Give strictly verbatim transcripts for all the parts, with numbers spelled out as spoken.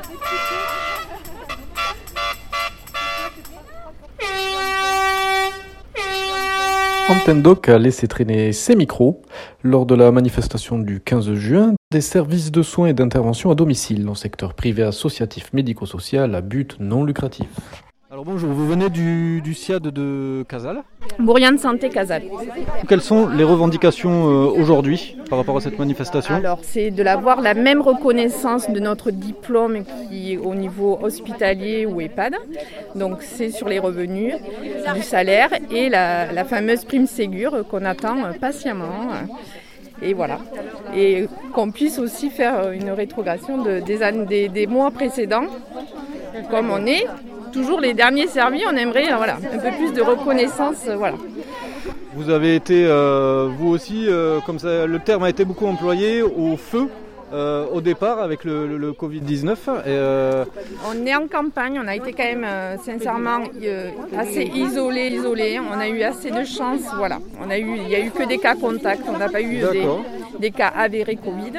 Antenne Doc a laissé traîner ses micros lors de la manifestation du quinze juin des services de soins et d'intervention à domicile dans le secteur privé associatif médico-social à but non lucratif. Alors bonjour, vous venez du, du SIAD de Casal. Bourriane Santé Casal. Quelles sont les revendications euh, aujourd'hui par rapport à cette manifestation ? Alors c'est de l'avoir la même reconnaissance de notre diplôme qui est au niveau hospitalier ou EHPAD. Donc c'est sur les revenus, du salaire et la, la fameuse prime Ségur qu'on attend patiemment. Et voilà. Et qu'on puisse aussi faire une rétrogradation de, des, années, des, des mois précédents, comme on est. Toujours les derniers servis, on aimerait voilà, un peu plus de reconnaissance. Voilà. Vous avez été, euh, vous aussi, euh, comme ça, le terme a été beaucoup employé, au feu euh, au départ avec le, le, le covid dix-neuf. Et, euh... On est en campagne, on a été quand même euh, sincèrement euh, assez isolés, isolés. On a eu assez de chance, voilà. On a eu, il n'y a eu que des cas contacts, on n'a pas eu des, des cas avérés Covid.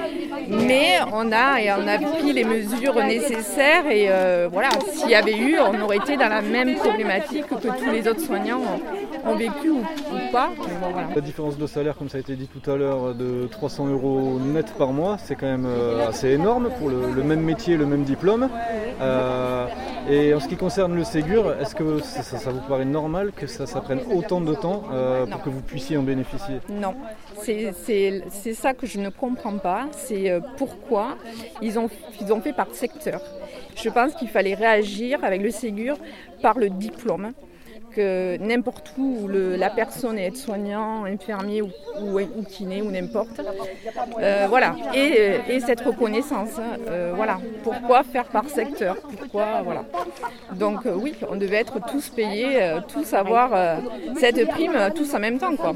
Mais on a, et on a pris les mesures nécessaires et euh, voilà, s'il y avait eu, on aurait été dans la même problématique que tous les autres soignants ont, ont vécu ou, ou pas. Mais bon, voilà. La différence de salaire, comme ça a été dit tout à l'heure, de trois cents euros net par mois, c'est quand même euh, assez énorme pour le, le même métier, le même diplôme. Euh, et en ce qui concerne le Ségur, est-ce que ça, ça, ça vous paraît normal que ça, ça prenne autant de temps euh, pour que vous puissiez en bénéficier ? Non, c'est, c'est, c'est ça que je ne comprends pas. C'est euh, pourquoi ils ont, ils ont fait par secteur. Je pense qu'il fallait réagir avec le Ségur par le diplôme. Que n'importe où le, la personne est aide-soignant, infirmier ou, ou, ou kiné ou n'importe. Euh, voilà. Et, et cette reconnaissance. Euh, voilà. Pourquoi faire par secteur ? Pourquoi voilà. Donc euh, oui, on devait être tous payés, euh, tous avoir euh, cette prime, euh, tous en même temps, quoi.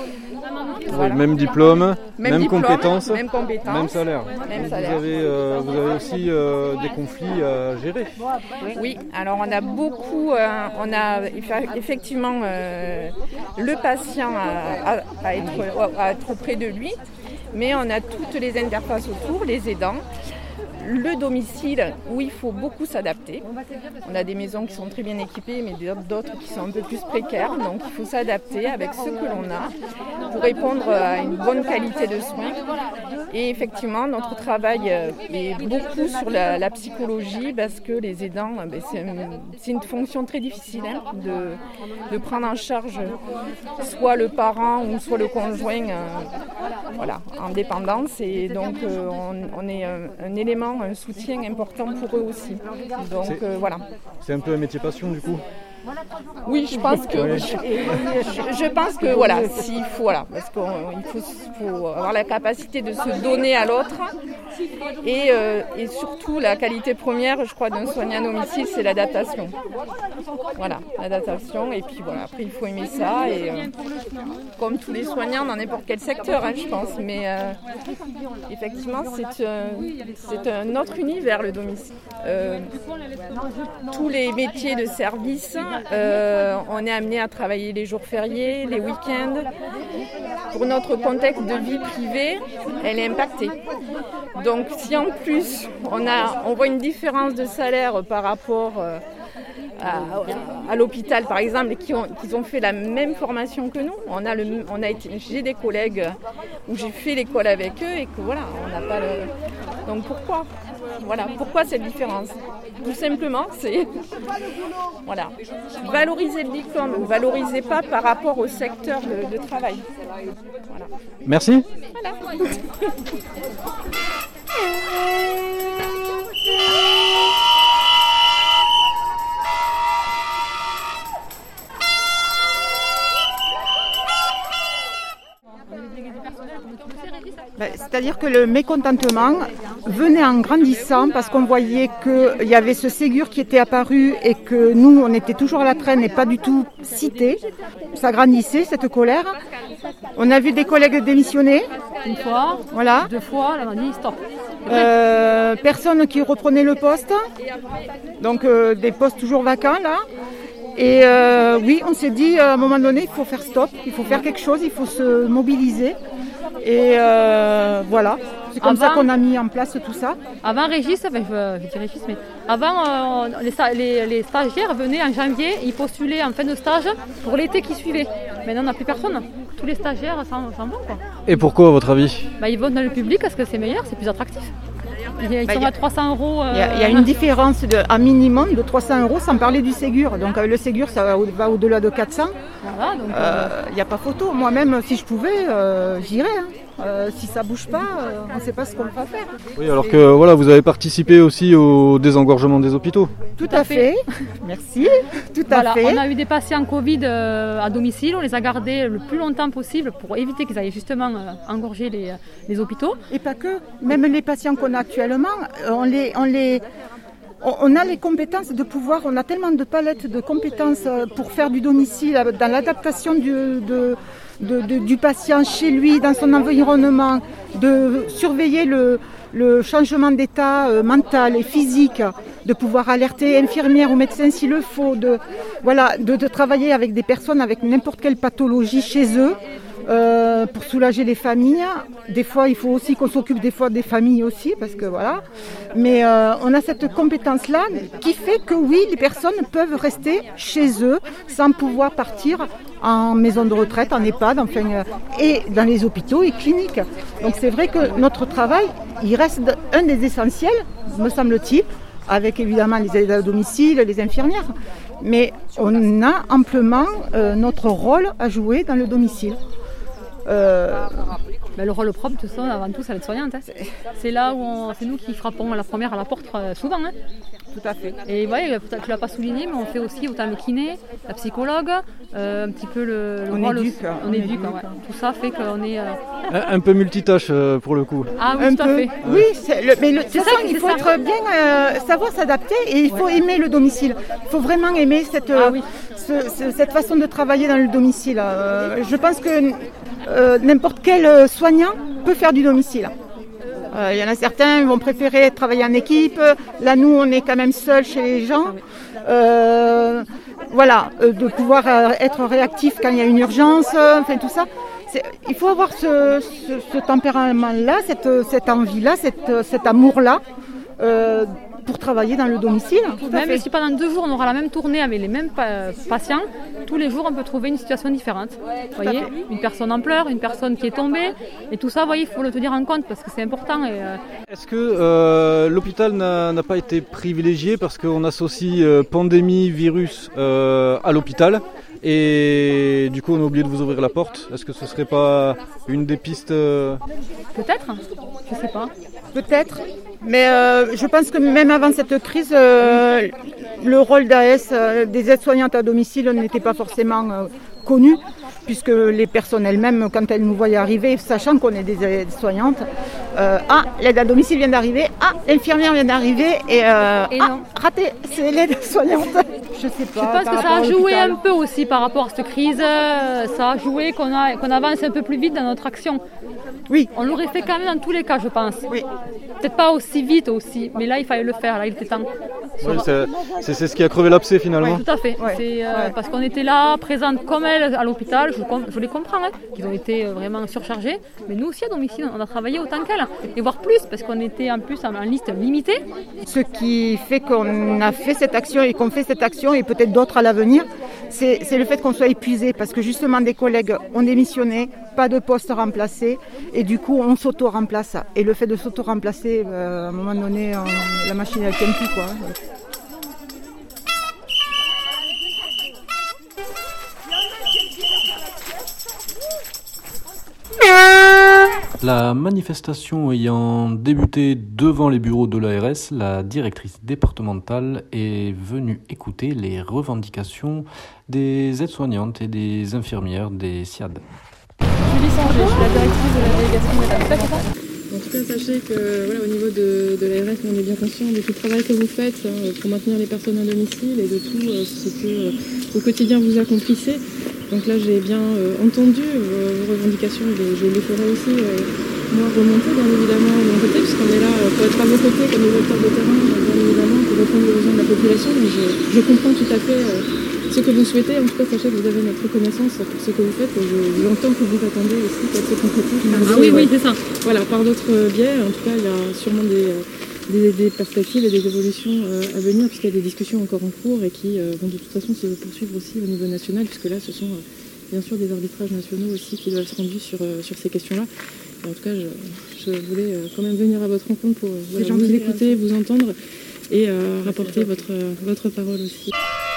Voilà. Oui, même diplôme, même, même, diplôme compétences, même compétences, même salaire. Même salaire. Vous avez, euh, vous avez aussi euh, des conflits à gérer. Oui, alors on a beaucoup, euh, on a effectivement euh, le patient à, à, à, être, à être près de lui, mais on a toutes les interfaces autour, les aidants. Le domicile où il faut beaucoup s'adapter. On a des maisons qui sont très bien équipées, mais d'autres qui sont un peu plus précaires. Donc il faut s'adapter avec ce que l'on a pour répondre à une bonne qualité de soins. Et effectivement, notre travail est beaucoup sur la, la psychologie parce que les aidants, ben c'est, une, c'est une fonction très difficile hein, de, de prendre en charge soit le parent ou soit le conjoint euh, voilà, en dépendance. Et donc euh, on, on est un, un élément un soutien important pour eux aussi. Donc c'est, euh, voilà. C'est un peu un métier passion du coup. Oui, je pense que oui. je, je pense que voilà, s'il faut voilà, parce qu'il faut, faut avoir la capacité de se donner à l'autre et, euh, et surtout la qualité première, je crois, d'un soignant à domicile, c'est l'adaptation. Voilà, l'adaptation et puis voilà, après il faut aimer ça et euh, comme tous les soignants dans n'importe quel secteur, hein, je pense, mais euh, effectivement c'est, euh, c'est un autre univers le domicile. Euh, tous les métiers de service. Euh, on est amené à travailler les jours fériés, les week-ends. Pour notre contexte de vie privée, elle est impactée. Donc si en plus on, a, on voit une différence de salaire par rapport euh, à, à l'hôpital par exemple, et qui ont, qui ont fait la même formation que nous, on a le, on a été, j'ai des collègues où j'ai fait l'école avec eux et que voilà, on n'a pas le... Donc pourquoi ? Voilà, pourquoi cette différence ? Tout simplement, c'est voilà, valoriser le diplôme, valoriser pas par rapport au secteur de, de travail. Voilà. Merci. Voilà. Ben, c'est-à-dire que le mécontentement venait en grandissant parce qu'on voyait qu'il y avait ce Ségur qui était apparu et que nous, on était toujours à la traîne et pas du tout cités. Ça grandissait, cette colère. On a vu des collègues démissionner. Une fois, voilà. Deux fois, là on a dit stop. Euh, personne qui reprenait le poste. Donc euh, des postes toujours vacants là. Et euh, oui, on s'est dit à un moment donné, il faut faire stop, il faut faire quelque chose, il faut se mobiliser. Et euh, voilà, C'est comme avant, ça qu'on a mis en place tout ça. Avant Régis, enfin, je, je dis Régis, mais avant euh, les, les, les stagiaires venaient en janvier, ils postulaient en fin de stage pour l'été qui suivait. Maintenant, on n'a plus personne. Tous les stagiaires s'en, s'en vont, quoi. Et pourquoi, à votre avis? Bah, ils vont dans le public parce que c'est meilleur, c'est plus attractif. Ils Bah, sont y a- à trois cents euros. Il y, a, il y a une différence de, à minimum de trois cents euros sans parler du Ségur. Donc euh, le Ségur, ça va, au- va au-delà de quatre cents. Voilà, donc, Il euh, n'y a pas photo. Moi-même, si je pouvais, euh, j'irais. Hein. Euh, si ça bouge pas, euh, on ne sait pas ce qu'on va faire. Oui, alors que voilà, vous avez participé aussi au désengorgement des hôpitaux. Tout à fait. Merci. Tout à voilà, fait. on a eu des patients Covid euh, à domicile, on les a gardés le plus longtemps possible pour éviter qu'ils aillent justement euh, engorger les, les hôpitaux. Et pas que. Même les patients qu'on a actuellement, euh, on les, on les, on on a les compétences de pouvoir. On a tellement de palettes de compétences euh, pour faire du domicile, euh, dans l'adaptation du, de, de- de- du patient chez lui, dans son environnement, de surveiller le, le changement d'état euh, mental et physique, de pouvoir alerter infirmières ou médecins s'il le faut, de, voilà, de, de travailler avec des personnes avec n'importe quelle pathologie chez eux. Euh, pour soulager les familles. Des fois, il faut aussi qu'on s'occupe des fois des familles aussi, parce que voilà. Mais euh, on a cette compétence-là qui fait que oui, les personnes peuvent rester chez eux sans pouvoir partir en maison de retraite, en EHPAD, enfin, euh, et dans les hôpitaux et cliniques. Donc c'est vrai que notre travail, il reste un des essentiels, me semble-t-il, avec évidemment les aides à domicile, les infirmières. Mais on a amplement euh, notre rôle à jouer dans le domicile. Euh, Ben, le rôle propre, tout ça, avant tout, c'est l'aide-soignante. Hein. C'est là où on- c'est nous qui frappons à la première à la porte euh, souvent. Hein. tout à fait. Et ouais, tu ne l'as pas souligné, mais on fait aussi autant le kiné, la psychologue, euh, un petit peu le, le On rôle éduque, aussi. on On éduque, éduque. ouais. Tout ça fait qu'on est. euh, Un, un peu multitâche euh, pour le coup. Ah oui, Un tout à peu. fait. Oui, c'est le- mais le, de toute C'est ça, façon, il c'est faut ça. être bien, euh, savoir s'adapter et il faut aimer le domicile. Il faut vraiment aimer cette, Ah oui. ce- ce- cette façon de travailler dans le domicile. Euh, je pense que euh, n'importe quel soignant peut faire du domicile. Euh, Il y en a certains qui vont préférer travailler en équipe. Là, nous, on est quand même seuls chez les gens. Euh, voilà, euh, de pouvoir euh, être réactif quand il y a une urgence, euh, enfin tout ça. C'est- Il faut avoir ce, ce- ce tempérament-là, cette, cette envie-là, cette, cet amour-là, euh, pour travailler dans le domicile. Tout à Même fait. si pendant deux jours on aura la même tournée avec les mêmes pa- patients, tous les jours on peut trouver une situation différente. Vous voyez, une personne en pleurs, une personne qui est tombée, et tout ça, vous voyez, il faut le tenir en compte parce que c'est important. Et, euh, Est-ce que euh, l'hôpital n'a n'a pas été privilégié parce qu'on associe euh, pandémie, virus euh, à l'hôpital et du coup on a oublié de vous ouvrir la porte? Est-ce que ce serait pas une des pistes euh, Peut-être, je sais pas. Peut-être, mais euh, je pense que même avant cette crise, euh, le rôle d'A S, euh, des aides-soignantes à domicile, n'était pas forcément euh, connu, puisque les personnes elles-mêmes, quand elles nous voyaient arriver, sachant qu'on est des aides-soignantes, euh, ah, l'aide à domicile vient d'arriver, ah, l'infirmière vient d'arriver, et, euh, Et ah, non. raté, c'est l'aide-soignante. Je sais pas. Je pense par que ça rapport a à joué l'hôpital. un peu aussi par rapport à cette crise. euh, Ça a joué qu'on a, qu'on avance un peu plus vite dans notre action. Oui, On l'aurait fait quand même dans tous les cas, je pense. oui. Peut-être pas aussi vite aussi, mais là il fallait le faire, là il était temps. ouais, c'est- c'est c'est ce qui a crevé l'abcès finalement. Tout à fait. Ouais, C'est, euh, ouais. parce qu'on était là, présente comme elles à l'hôpital. Je, com- je les comprends, hein, qu'ils ont été euh, vraiment surchargés. Mais nous aussi à domicile, on a travaillé autant qu'elles, et voire plus, parce qu'on était en plus en, en liste limitée. Ce qui fait qu'on a fait cette action et qu'on fait cette action et peut-être d'autres à l'avenir, c'est c'est le fait qu'on soit épuisé parce que justement des collègues ont démissionné, pas de poste remplacé et du coup on s'auto-remplace. Et le fait de s'auto-remplacer, euh, à un moment donné, on- la machine elle tient plus quoi. La manifestation ayant débuté devant les bureaux de l'A R S, la directrice départementale est venue écouter les revendications des aides-soignantes et des infirmières des S I A D. Julie Sanger, je suis la directrice de la délégation de la En tout cas, sachez que voilà, au niveau de, de l'A R S, on est bien conscient de tout le travail que vous faites hein, pour maintenir les personnes à domicile et de tout euh, ce que euh, au quotidien vous accomplissez. Donc là, j'ai bien euh, entendu euh, vos revendications, et je les ferai aussi euh, moi remonter bien évidemment de mon côté, puisqu'on est là euh, pour être à vos côtés comme des acteurs de terrain, euh, bien évidemment, pour répondre aux besoins de la population. Donc je, je comprends tout à fait euh, ce ce que vous souhaitez, en tout cas, sachez que vous avez notre reconnaissance pour ce que vous faites. Je, j'entends que vous attendez aussi qu'elle se concrétise. Ah oui, oui, c'est ça. Voilà, par d'autres biais. En tout cas, il y a sûrement des, des, des perspectives et des évolutions à venir, puisqu'il y a des discussions encore en cours et qui vont de toute façon se poursuivre aussi au niveau national, puisque là, ce sont bien sûr des arbitrages nationaux aussi qui doivent être rendus sur, sur ces questions-là. Et en tout cas, je, je voulais quand même venir à votre rencontre pour voilà, vous écouter, vous entendre et euh, rapporter votre, votre parole aussi.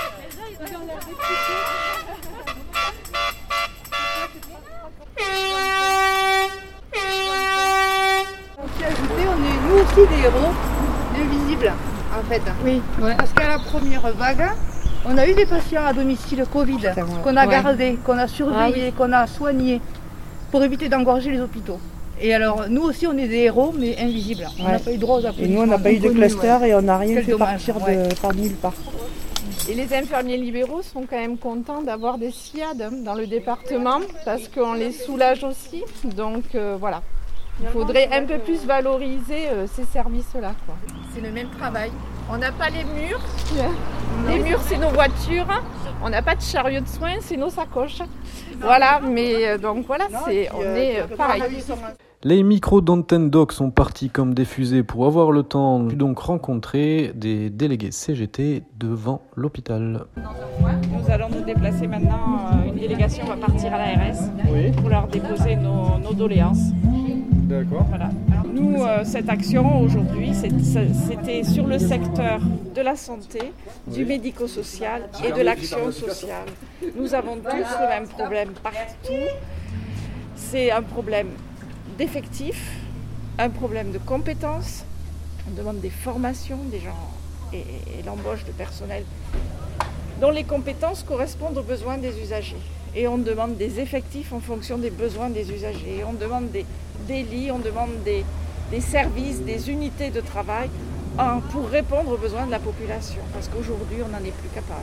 On est nous aussi des héros invisibles en fait. Oui, ouais. Parce qu'à la première vague, on a eu des patients à domicile Covid qu'on a ouais. gardés, qu'on a surveillés, ah, oui. qu'on a soignés pour éviter d'engorger les hôpitaux. Et alors nous aussi on est des héros mais invisibles. Ouais. On n'a pas eu droit aux applaudissements. Et nous on n'a pas eu de cluster ouais. et on n'a rien Quel fait dommage. partir ouais. de, par nulle part. Et les infirmiers libéraux sont quand même contents d'avoir des S I A D dans le département parce qu'on les soulage aussi. Donc euh, voilà. Il faudrait un peu plus valoriser euh, ces services-là. Quoi. C'est le même travail. On n'a pas les murs. Les murs, c'est nos voitures. On n'a pas de chariot de soins, c'est nos sacoches. Voilà, mais euh, donc voilà, c'est, on est euh, pareil. Les micros d'Antenne Doc sont partis comme des fusées pour avoir le temps de donc rencontrer des délégués C G T devant l'hôpital. Nous allons nous déplacer maintenant, une délégation va partir à l'A R S oui. pour leur déposer nos, nos doléances. D'accord. Voilà. Alors nous, euh, cette action aujourd'hui, c'est, c'était sur le secteur de la santé, oui. du médico-social et de l'action sociale. Nous avons tous le même problème partout. C'est un problème d'effectifs, un problème de compétences. On demande des formations des gens et, et l'embauche de personnel dont les compétences correspondent aux besoins des usagers. Et on demande des effectifs en fonction des besoins des usagers. Et on demande des, des lits, on demande des, des services, des unités de travail hein, pour répondre aux besoins de la population. Parce qu'aujourd'hui, on n'en est plus capable.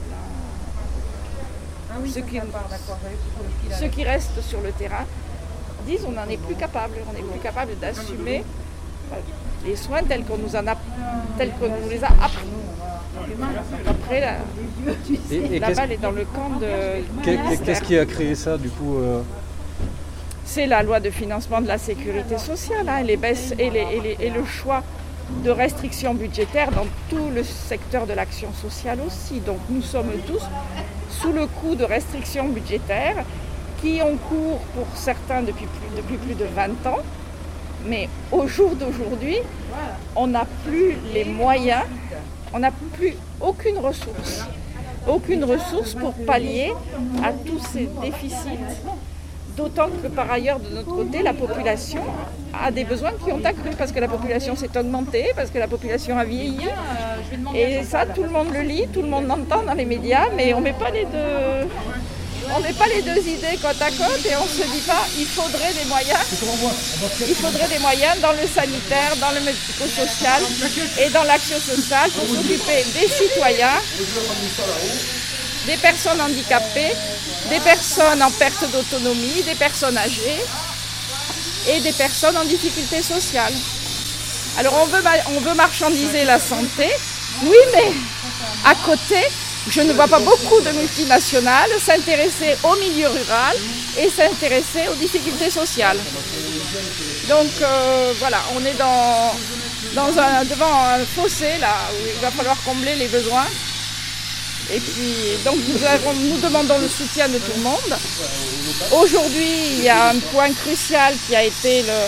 Hein. Ah oui, ceux, qui, part, ceux qui restent sur le terrain disent qu'on n'en est plus capable. On n'est plus capable d'assumer les soins tels qu'on nous, en a, tels qu'on nous les a appris. Après, la, et, et la balle est dans le camp de... Qu'est, qu'est-ce qui a créé ça, du coup euh... C'est la loi de financement de la sécurité sociale, hein, les baisses et, les, et, les, et le choix de restrictions budgétaires dans tout le secteur de l'action sociale aussi. Donc nous sommes tous sous le coup de restrictions budgétaires qui ont cours pour certains depuis plus, depuis plus de vingt ans. Mais au jour d'aujourd'hui, on n'a plus les moyens, on n'a plus aucune ressource. Aucune ressource pour pallier à tous ces déficits. D'autant que par ailleurs, de notre côté, la population a des besoins qui ont accru parce que la population s'est augmentée, parce que la population a vieilli. Et ça, tout le monde le lit, tout le monde l'entend dans les médias, mais on ne met pas les deux... On met pas les deux idées côte à côte et on ne se dit pas il faudrait des moyens. Il faudrait des moyens dans le sanitaire, dans le médico-social et dans l'action sociale pour s'occuper des citoyens, des personnes handicapées, des personnes en perte d'autonomie, des personnes âgées et des personnes en difficulté sociale. Alors on veut, on veut marchandiser la santé, oui, mais à côté, je ne vois pas beaucoup de multinationales s'intéresser au milieu rural et s'intéresser aux difficultés sociales. Donc euh, voilà, on est dans, dans un, devant un fossé là où il va falloir combler les besoins. Et puis donc nous, avons, nous demandons le soutien de tout le monde. Aujourd'hui, il y a un point crucial qui a été le,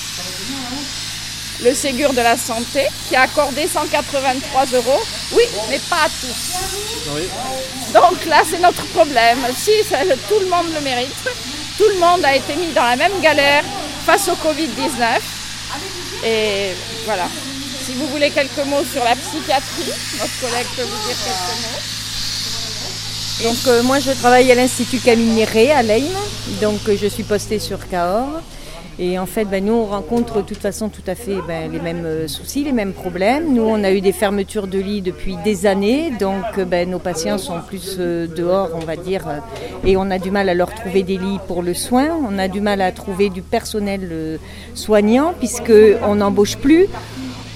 le Ségur de la santé qui a accordé cent quatre-vingt-trois euros. Oui, mais pas à tous. Oui. Donc là, c'est notre problème. Si ça, tout le monde le mérite, tout le monde a été mis dans la même galère face au covid dix-neuf. Et voilà. Si vous voulez quelques mots sur la psychiatrie, notre collègue peut vous dire quelques mots. Donc euh, moi, je travaille à l'Institut Camille Néré à Leyme. Donc euh, je suis postée sur Cahors. Et en fait, ben, nous, on rencontre de toute façon tout à fait ben, les mêmes euh, soucis, les mêmes problèmes. Nous, on a eu des fermetures de lits depuis des années, donc ben, nos patients sont plus euh, dehors, on va dire, euh, et on a du mal à leur trouver des lits pour le soin. On a du mal à trouver du personnel euh, soignant, puisqu'on n'embauche plus.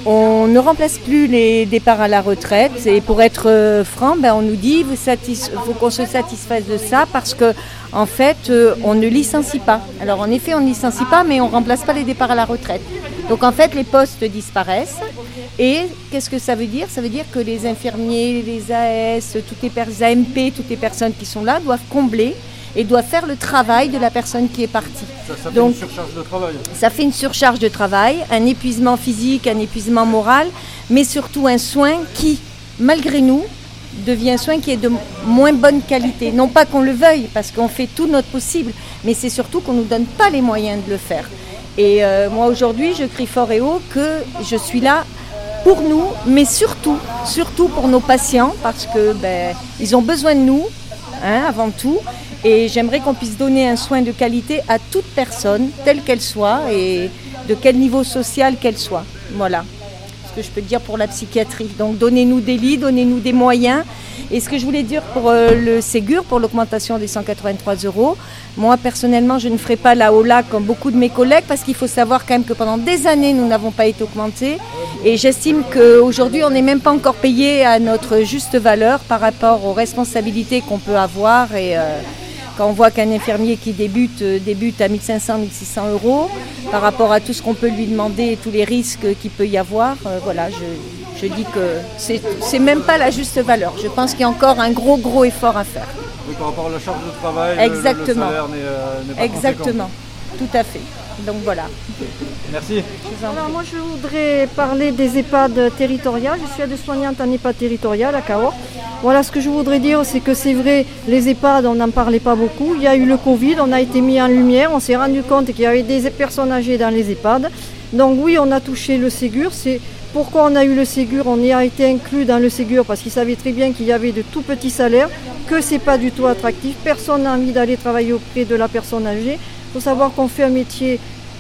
On ne remplace plus les départs à la retraite et pour être euh, franc, ben, on nous dit il faut qu'on se satisfasse de ça parce que en fait, euh, on ne licencie pas. Alors en effet, on ne licencie pas, mais on ne remplace pas les départs à la retraite. Donc en fait, les postes disparaissent. Et qu'est-ce que ça veut dire ? Ça veut dire que les infirmiers, les A S, toutes les A M P, toutes les personnes qui sont là doivent combler et doivent faire le travail de la personne qui est partie. Ça, ça fait Donc, une surcharge de travail. Ça fait une surcharge de travail, un épuisement physique, un épuisement moral, mais surtout un soin qui, malgré nous, devient un soin qui est de moins bonne qualité. Non pas qu'on le veuille, parce qu'on fait tout notre possible, mais c'est surtout qu'on ne nous donne pas les moyens de le faire. Et euh, moi aujourd'hui, je crie fort et haut que je suis là pour nous, mais surtout, surtout pour nos patients, parce que ben, ils ont besoin de nous, hein, avant tout. Et j'aimerais qu'on puisse donner un soin de qualité à toute personne, telle qu'elle soit, et de quel niveau social qu'elle soit. Voilà ce que je peux dire pour la psychiatrie. Donc donnez-nous des lits, donnez-nous des moyens. Et ce que je voulais dire pour euh, le Ségur, pour l'augmentation des cent quatre-vingt-trois euros, moi personnellement je ne ferai pas la hola comme beaucoup de mes collègues parce qu'il faut savoir quand même que pendant des années nous n'avons pas été augmentés et j'estime qu'aujourd'hui on n'est même pas encore payé à notre juste valeur par rapport aux responsabilités qu'on peut avoir et euh, quand on voit qu'un infirmier qui débute, euh, débute à mille cinq cents à mille six cents euros par rapport à tout ce qu'on peut lui demander et tous les risques qu'il peut y avoir, euh, voilà, je, je dis que c'est, c'est même pas la juste valeur. Je pense qu'il y a encore un gros gros effort à faire. Oui, par rapport à la charge de travail, exactement. Le, le salaire n'est, euh, n'est pas exactement, conséquent. Tout à fait. Donc voilà. Merci. Alors moi je voudrais parler des EHPAD territoriales. Je suis aide-soignante en EHPAD territorial à Cahors. Voilà, ce que je voudrais dire, c'est que c'est vrai, les EHPAD, on n'en parlait pas beaucoup. Il y a eu le Covid, on a été mis en lumière, on s'est rendu compte qu'il y avait des personnes âgées dans les EHPAD. Donc oui, on a touché le Ségur. C'est pourquoi on a eu le Ségur, on y a été inclus dans le Ségur parce qu'ils savaient très bien qu'il y avait de tout petits salaires, que c'est pas du tout attractif. Personne n'a envie d'aller travailler auprès de la personne âgée. Il faut savoir qu'on fait un métier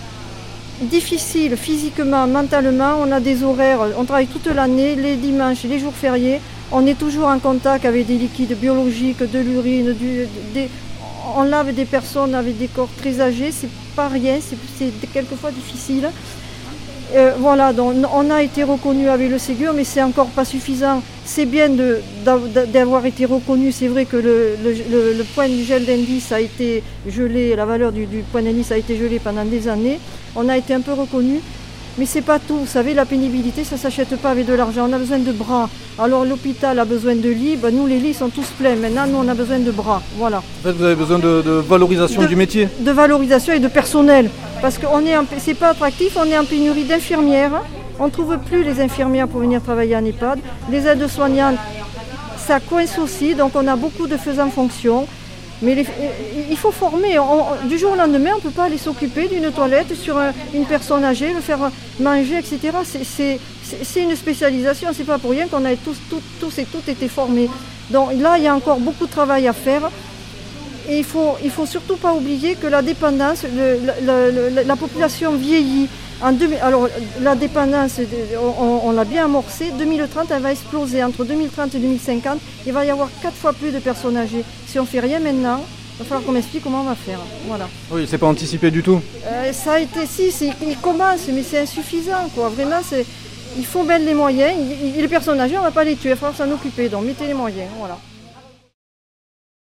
difficile physiquement, mentalement. On a des horaires, on travaille toute l'année, les dimanches, les jours fériés. On est toujours en contact avec des liquides biologiques, de l'urine. Du, des, on lave des personnes avec des corps très âgés. C'est pas rien, c'est, c'est quelquefois difficile. Euh, voilà, donc on a été reconnu avec le Ségur, mais c'est encore pas suffisant. C'est bien de, d'avoir été reconnu. C'est vrai que le, le, le point du gel d'indice a été gelé, la valeur du, du point d'indice a été gelée pendant des années. On a été un peu reconnu, mais c'est pas tout. Vous savez, la pénibilité, ça s'achète pas avec de l'argent. On a besoin de bras. Alors l'hôpital a besoin de lits. Ben, nous, les lits sont tous pleins. Maintenant, nous, on a besoin de bras. Voilà. En fait, vous avez besoin de, de valorisation de, du métier. De valorisation et de personnel. Parce que on est en, c'est pas attractif, on est en pénurie d'infirmières. On ne trouve plus les infirmières pour venir travailler en EHPAD. Les aides-soignantes, ça coince aussi, donc on a beaucoup de faisans fonction. Mais les, il faut former. On, du jour au lendemain, on ne peut pas aller s'occuper d'une toilette sur un, une personne âgée, le faire manger, et cetera. C'est, c'est, c'est une spécialisation, c'est pas pour rien qu'on a tous, tous, tous et toutes été formés. Donc là, il y a encore beaucoup de travail à faire. Et il faut, il faut surtout pas oublier que la dépendance, le, le, le, la population vieillit. En deux, alors la dépendance, on, on l'a bien amorcée. deux mille trente, elle va exploser. Entre deux mille trente et deux mille cinquante, il va y avoir quatre fois plus de personnes âgées. Si on ne fait rien maintenant, il va falloir qu'on m'explique comment on va faire. Voilà. Oui, c'est pas anticipé du tout. Euh, ça a été, si, c'est, il commence, mais c'est insuffisant, quoi. Vraiment, c'est, il faut mettre les moyens. Il, il, les personnes âgées, on ne va pas les tuer, il va falloir s'en occuper. Donc mettez les moyens, voilà.